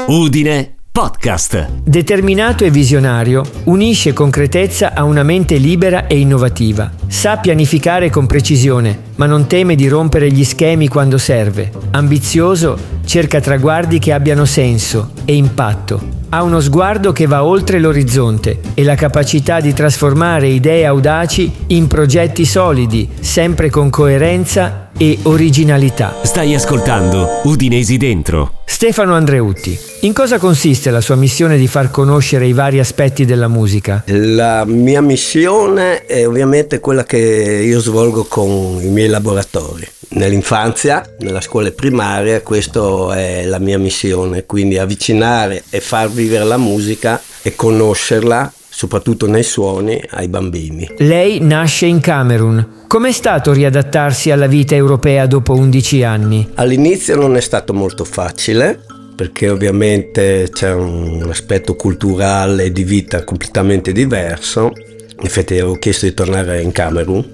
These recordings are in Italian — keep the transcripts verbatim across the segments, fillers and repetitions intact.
Udine Podcast. Determinato e visionario, unisce concretezza a una mente libera e innovativa. Sa pianificare con precisione, ma non teme di rompere gli schemi quando serve. Ambizioso, cerca traguardi che abbiano senso e impatto. Ha uno sguardo che va oltre l'orizzonte e la capacità di trasformare idee audaci in progetti solidi, sempre con coerenza e originalità. Stai ascoltando Udinesi Dentro. Stefano Andreutti. In cosa consiste la sua missione di far conoscere i vari aspetti della musica? La mia missione è ovviamente quella che io svolgo con i miei laboratori. Nell'infanzia, nella scuola primaria, questa è la mia missione, quindi avvicinare e far vivere la musica e conoscerla, soprattutto nei suoni, ai bambini. Lei nasce in Camerun. Com'è stato riadattarsi alla vita europea dopo undici anni? All'inizio non è stato molto facile, perché ovviamente c'è un aspetto culturale e di vita completamente diverso. Infatti avevo chiesto di tornare in Camerun,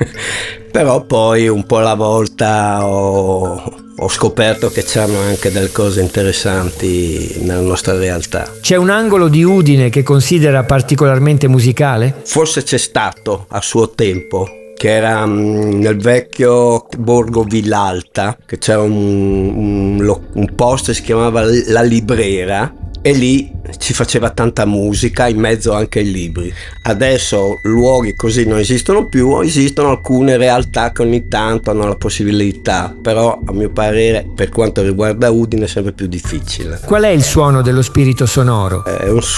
però poi un po' alla volta ho, ho scoperto che c'erano anche delle cose interessanti nella nostra realtà. C'è un angolo di Udine che considera particolarmente musicale? Forse c'è stato a suo tempo, che era um, nel vecchio borgo Villalta, che c'era un, un, un posto che si chiamava La Librera, e lì ci faceva tanta musica, in mezzo anche ai libri. Adesso luoghi così non esistono più, esistono alcune realtà che ogni tanto hanno la possibilità, però a mio parere per quanto riguarda Udine è sempre più difficile. Qual è il suono dello spirito sonoro? È un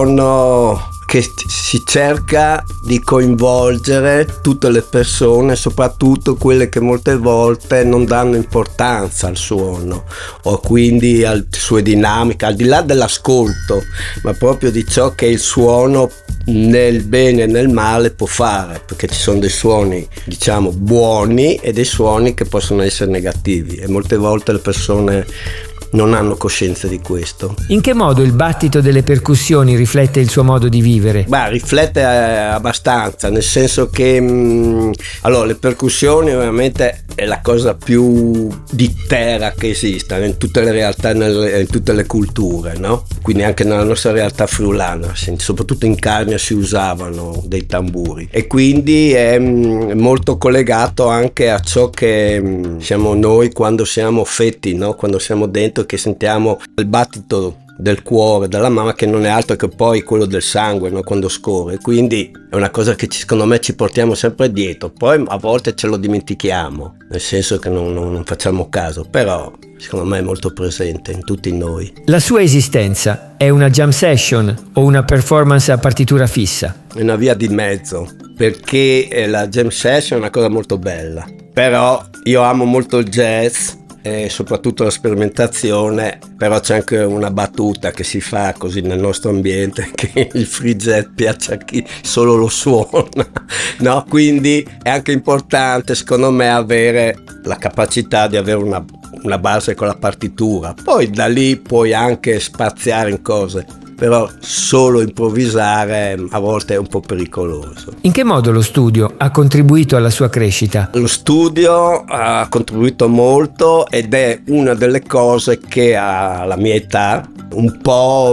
suono che si cerca di coinvolgere tutte le persone, soprattutto quelle che molte volte non danno importanza al suono o quindi alle sue dinamiche, al di là dell'ascolto, ma proprio di ciò che il suono nel bene e nel male può fare, perché ci sono dei suoni diciamo buoni e dei suoni che possono essere negativi e molte volte le persone non hanno coscienza di questo. In che modo il battito delle percussioni riflette il suo modo di vivere? Beh, riflette abbastanza, nel senso che mh, allora le percussioni ovviamente è la cosa più di terra che esista in tutte le realtà, nelle, in tutte le culture, no? Quindi anche nella nostra realtà friulana, soprattutto in Carnia si usavano dei tamburi e quindi è mh, molto collegato anche a ciò che mh, siamo noi quando siamo fetti, no? Quando siamo dentro, che sentiamo il battito del cuore della mamma, che non è altro che poi quello del sangue, no? Quando scorre, quindi è una cosa che ci, secondo me ci portiamo sempre dietro, poi a volte ce lo dimentichiamo, nel senso che non, non, non facciamo caso, però secondo me è molto presente in tutti noi. La sua esistenza è una jam session o una performance a partitura fissa? È una via di mezzo, perché la jam session è una cosa molto bella, però io amo molto il jazz e soprattutto la sperimentazione, però c'è anche una battuta che si fa così nel nostro ambiente, che il free jazz piace a chi solo lo suona, no? Quindi è anche importante secondo me avere la capacità di avere una, una base con la partitura, poi da lì puoi anche spaziare in cose, però solo improvvisare a volte è un po' pericoloso. In che modo lo studio ha contribuito alla sua crescita? Lo studio ha contribuito molto ed è una delle cose che alla mia età un po'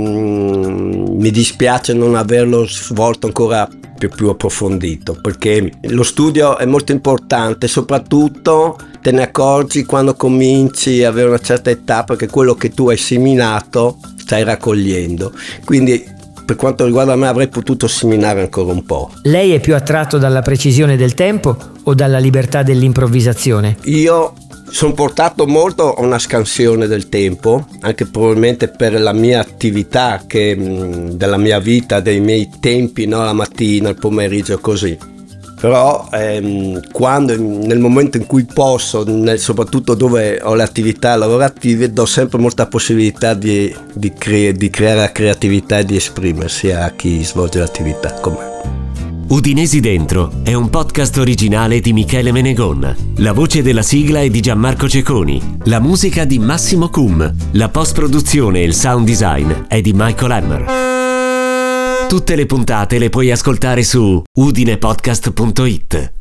mh, mi dispiace non averlo svolto ancora più, più approfondito, perché lo studio è molto importante, soprattutto te ne accorgi quando cominci ad avere una certa età, perché quello che tu hai seminato stai raccogliendo, quindi per quanto riguarda me avrei potuto seminare ancora un po'. Lei è più attratto dalla precisione del tempo o dalla libertà dell'improvvisazione? Io sono portato molto a una scansione del tempo, anche probabilmente per la mia attività, che della mia vita, dei miei tempi, no? La mattina, il pomeriggio, così. Però ehm, quando nel momento in cui posso, nel, soprattutto dove ho le attività lavorative, do sempre molta possibilità di, di, cre- di creare la creatività e di esprimersi a chi svolge l'attività con me. Udinesi Dentro è un podcast originale di Michele Menegon. La voce della sigla è di Gianmarco Cecconi, la musica di Massimo Cum, la post-produzione e il sound design è di Michael Hammer. Tutte le puntate le puoi ascoltare su udinepodcast punto it.